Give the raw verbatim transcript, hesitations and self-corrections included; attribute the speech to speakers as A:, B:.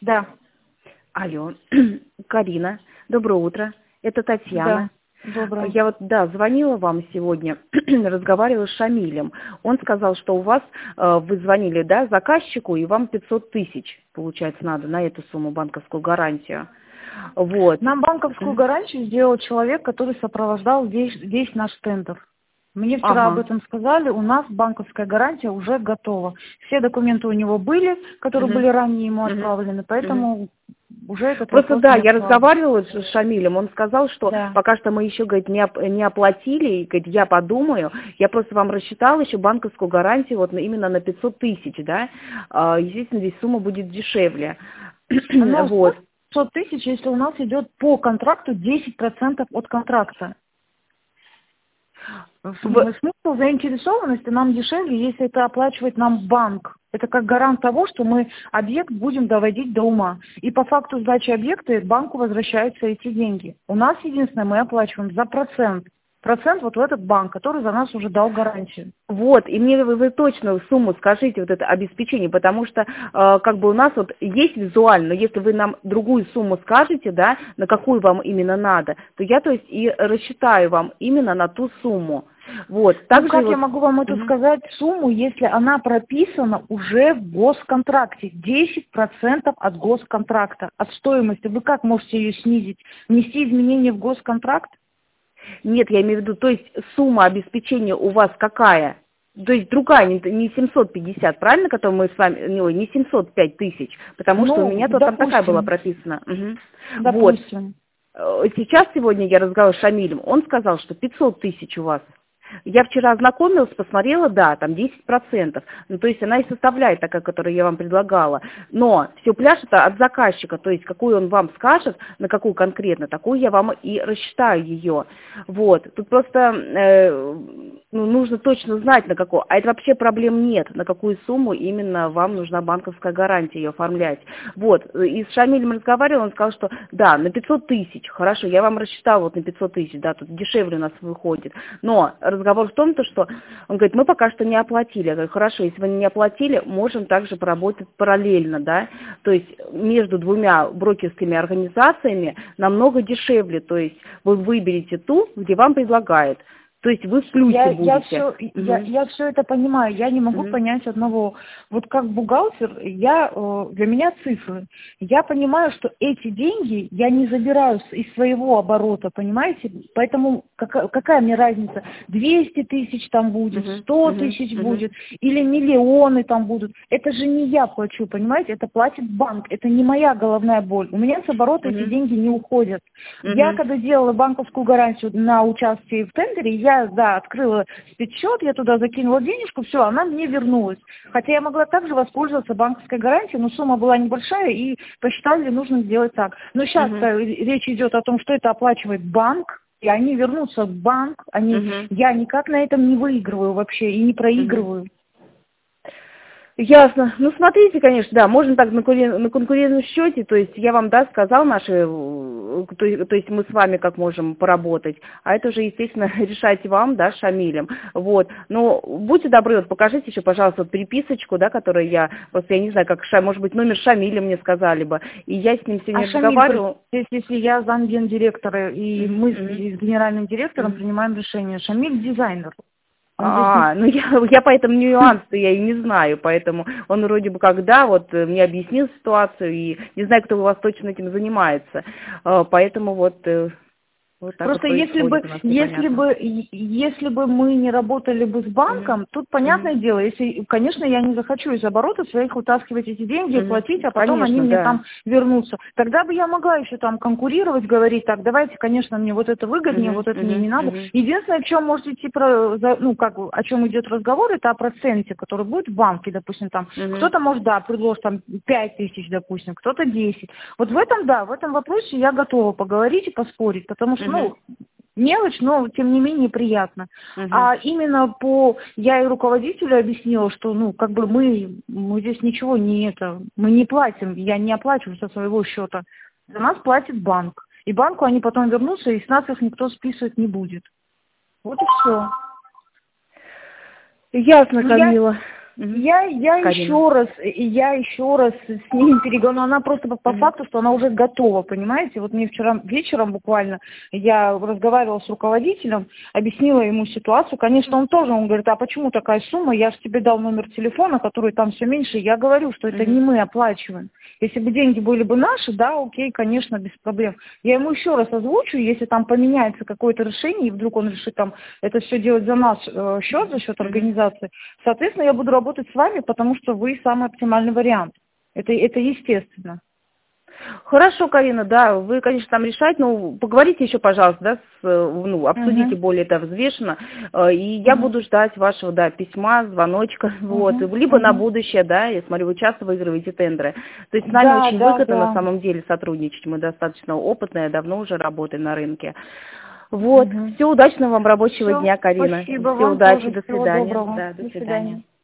A: Да.
B: Алло, Карина, доброе утро. Это Татьяна.
A: Да, доброе.
B: Я вот, да, звонила вам сегодня, разговаривала с Шамилем. Он сказал, что у вас, э, вы звонили, да, заказчику, и вам пятьсот тысяч, получается, надо на эту сумму банковскую гарантию. Вот.
A: Нам банковскую гарантию сделал человек, который сопровождал весь, весь наш тендер. Мне вчера
B: Ага.
A: об этом сказали, у нас банковская гарантия уже готова. Все документы у него были, которые
B: Угу.
A: были ранее ему
B: Угу.
A: отправлены, поэтому
B: Угу.
A: уже этот
B: Просто
A: вопрос
B: да,
A: не
B: я
A: актуален.
B: разговаривала с Шамилем, он сказал, что
A: Да.
B: пока что мы еще, говорит, не, оп- не оплатили, и, говорит, я подумаю, я просто вам рассчитала еще банковскую гарантию вот на- именно на пятьсот тысяч, да, А, естественно, здесь сумма будет дешевле,
A: Оно
B: вот.
A: стоит пятьсот тысяч, если у нас идет по контракту десять процентов от контракта.
B: В-
A: Смысл заинтересованности нам дешевле, если это оплачивает нам банк. Это как гарант того, что мы объект будем доводить до ума. И по факту сдачи объекта банку возвращаются эти деньги. У нас единственное, мы оплачиваем за процент. Процент вот в этот банк, который за нас уже дал гарантию.
B: Вот, и мне вы, вы точно сумму скажите, вот это обеспечение, потому что э, как бы у нас вот есть визуально, но если вы нам другую сумму скажете, да, на какую вам именно надо, то я, то есть, и рассчитаю вам именно на ту сумму. Вот,
A: Ну,
B: также
A: как
B: вот...
A: я могу вам эту
B: Мгм.
A: сказать сумму, если она прописана уже в госконтракте? десять процентов от госконтракта, от стоимости. Вы как можете ее снизить? Внести изменения в госконтракт?
B: Нет, я имею в виду, то есть сумма обеспечения у вас какая? То есть другая, не не семьсот пятьдесят, правильно, которую мы с вами, не, ой, не семьсот пять тысяч, потому что у
A: Ну,
B: меня тут там такая была
A: допустим,
B: прописана. Мгм. Вот.
A: допустим.
B: Э, Сейчас, сегодня я разговаривала с Шамилем, он сказал, что пятьсот тысяч у вас. Я вчера ознакомилась, посмотрела, да, там десять процентов. Ну, то есть она и составляет такая, которую я вам предлагала. Но все пляшет от заказчика, то есть какую он вам скажет, на какую конкретно, такую я вам и рассчитаю ее. Вот. Тут просто э, ну, нужно точно знать, на какую. А это вообще проблем нет, на какую сумму именно вам нужна банковская гарантия ее оформлять. Вот. И с Шамилем разговаривала, он сказал, что да, на пятьсот тысяч, хорошо, я вам рассчитала вот на пятьсот тысяч, да, тут дешевле у нас выходит. Но разговор в том, то, что он говорит, мы пока что не оплатили. Я говорю, хорошо, если вы не оплатили, можем также поработать параллельно, да, то есть между двумя брокерскими организациями намного дешевле, то есть вы выберете ту, где вам предлагают. То есть вы в плюсе
A: Я,
B: будете.
A: я, все,
B: Угу.
A: я, я все это понимаю, я не могу
B: Угу.
A: понять одного. Вот как бухгалтер, я, э, для меня цифры. Я понимаю, что эти деньги я не забираю с- из своего оборота, понимаете? Поэтому какая, какая мне разница? двести тысяч там будет,
B: Угу.
A: сто
B: Угу.
A: тысяч
B: Угу.
A: будет, или миллионы там будут. Это же не я плачу, понимаете? Это платит банк, это не моя головная боль. У меня с оборота эти
B: Угу.
A: деньги не уходят. Я
B: Угу.
A: когда делала банковскую гарантию на участие в тендере, я Я, да, открыла спецсчет, я туда закинула денежку, все, она мне вернулась. Хотя я могла также воспользоваться банковской гарантией, но сумма была небольшая, и посчитали нужно сделать так. Но сейчас
B: Угу.
A: речь идет о том, что это оплачивает банк, и они вернутся в банк, они,
B: Угу.
A: я никак на этом не выигрываю вообще и не
B: Угу.
A: проигрываю.
B: Ясно. Ну, смотрите, конечно, да, можно так на, конкурен- на конкурентном счете, то есть я вам, да, сказал наши, э, то, есть- то есть мы с вами как можем поработать, а это уже, естественно, решайте вам, да, с Шамилем, вот. Но будьте добры, вот покажите еще, пожалуйста, вот переписочку, да, которую я, просто я не знаю, как, Ша- может быть, номер Шамиля мне сказали бы, и я с ним
A: А
B: сегодня
A: Шамиль,
B: разговаривала.
A: если, если я замгендиректора, и
B: Мгм,
A: мы с,
B: мгм,
A: с генеральным директором
B: мгм.
A: принимаем решение, Шамиль дизайнер. Он здесь не...
B: А, ну я, я по этому нюансу я и не знаю, поэтому он вроде бы когда вот э, мне объяснил ситуацию, и не знаю, кто у вас точно этим занимается, А, поэтому вот, э, вот так вот
A: Просто если бы,
B: происходит у нас
A: если
B: непонятно.
A: бы, и- если бы мы не работали бы с
B: Мгм.
A: банком, тут
B: Мгм.
A: понятное дело, если, конечно, я не захочу из оборота своих вытаскивать эти деньги,
B: Мгм.
A: платить, а потом они
B: Конечно,
A: мне
B: да.
A: там вернутся. Тогда бы я могла еще там конкурировать, говорить, так, давайте, конечно, мне вот это выгоднее,
B: Мгм.
A: вот это мне
B: Мгм.
A: не надо.
B: Мгм.
A: Единственное, о чем может идти, про, за- ну, как, бы, о чем идет разговор, это о проценте, который будет в банке, допустим, там,
B: Мгм.
A: кто-то может, да, предложит там пять тысяч, допустим, кто-то десять. Вот в этом, да, в этом вопросе я готова поговорить и поспорить, потому что,
B: Мгм.
A: ну, мелочь, но тем не менее приятно.
B: Мгм.
A: А именно по я и руководителю объяснила, что ну как бы мы, мы здесь ничего не это, мы не платим, я не оплачиваю со своего счета. За нас платит банк. И банку они потом вернутся, и с нас их никто списывать не будет. Вот и все.
B: Ясно,
A: Ну я
B: Камила.
A: Я, я еще раз, я еще раз с ней переговорю, но она просто по, по mm-hmm. факту, что она уже готова, понимаете? Вот мне вчера вечером буквально я разговаривала с руководителем, объяснила ему ситуацию. Конечно, он тоже, он говорит, а почему такая сумма? Я же тебе дал номер телефона, который там все меньше. Я говорю, что это mm-hmm. не мы оплачиваем. Если бы деньги были бы наши, да, окей, конечно, без проблем. Я ему еще раз озвучу, если там поменяется какое-то решение, и вдруг он решит там это все делать за наш э, счет, за счет организации, соответственно, я буду работать работать с вами, потому что вы самый оптимальный вариант. Это, это естественно.
B: Хорошо, Карина, да, вы, конечно, там решать, но поговорите еще, пожалуйста, да, с, ну, обсудите uh-huh. более это взвешенно, и я uh-huh. буду ждать вашего, да, письма, звоночка, uh-huh. вот, либо uh-huh. на будущее, да, я смотрю, вы часто выигрываете тендеры. То есть с нами да, очень да, выгодно да. на самом деле сотрудничать, мы достаточно опытные, давно уже работаем на рынке. Вот, угу. Все, удачного вам рабочего Все, дня, Карина.
A: Спасибо
B: Все,
A: вам
B: удачи,
A: тоже.
B: до свидания.
A: Всего доброго.
B: Да, до,
A: до
B: свидания.
A: свидания.